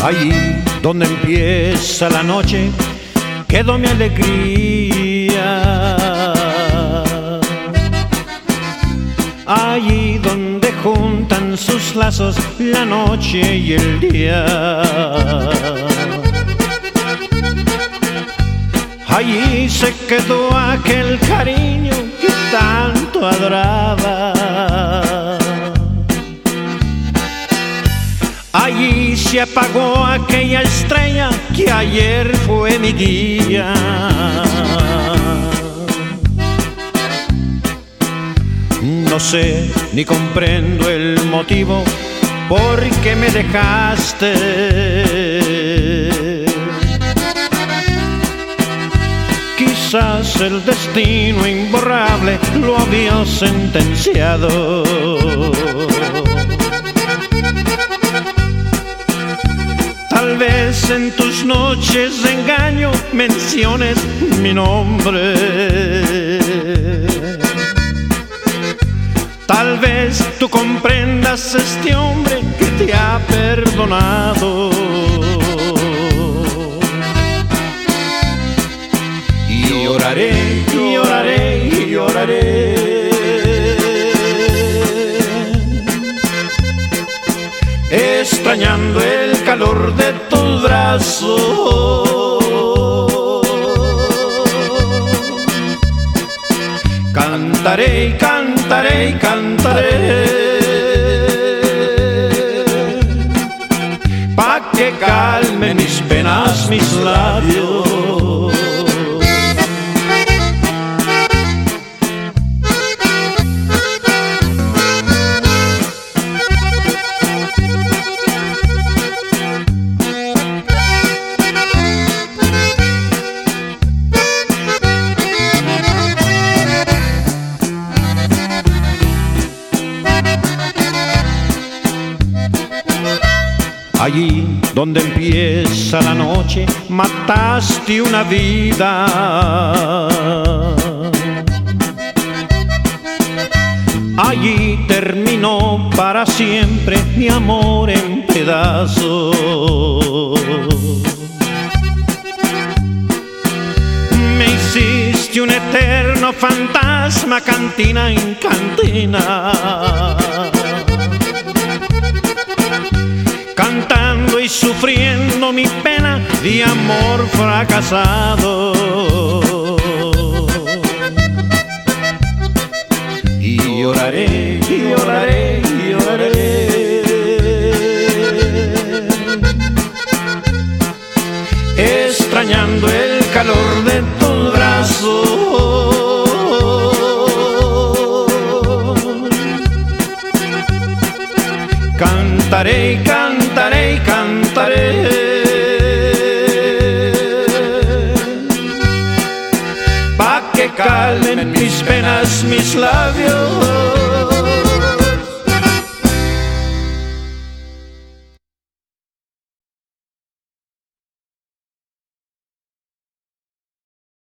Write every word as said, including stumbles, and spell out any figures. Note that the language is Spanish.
Allí donde empieza la noche quedó mi alegría. Allí donde juntan sus lazos la noche y el día. Allí se quedó aquel cariño que tanto adoraba. Allí se apagó aquella estrella que ayer fue mi guía. No sé ni comprendo el motivo por qué me dejaste. Quizás el destino imborrable lo había sentenciado. Tal vez en tus noches de engaño menciones mi nombre. Tal vez tú comprendas a este hombre que te ha perdonado. Y lloraré, y lloraré, y lloraré. Extrañando el calor de tus brazos. Cantaré y cantaré y cantaré pa' que calmen mis penas mis labios. Allí donde empieza la noche mataste una vida. Allí terminó para siempre mi amor en pedazos. Me hiciste un eterno fantasma, cantina en cantina, cantando y sufriendo mi pena de amor fracasado. Y lloraré, y lloraré, y lloraré, extrañando el calor de tus brazos. Cantaré y cantaré y cantaré pa' que calmen mis penas mis labios.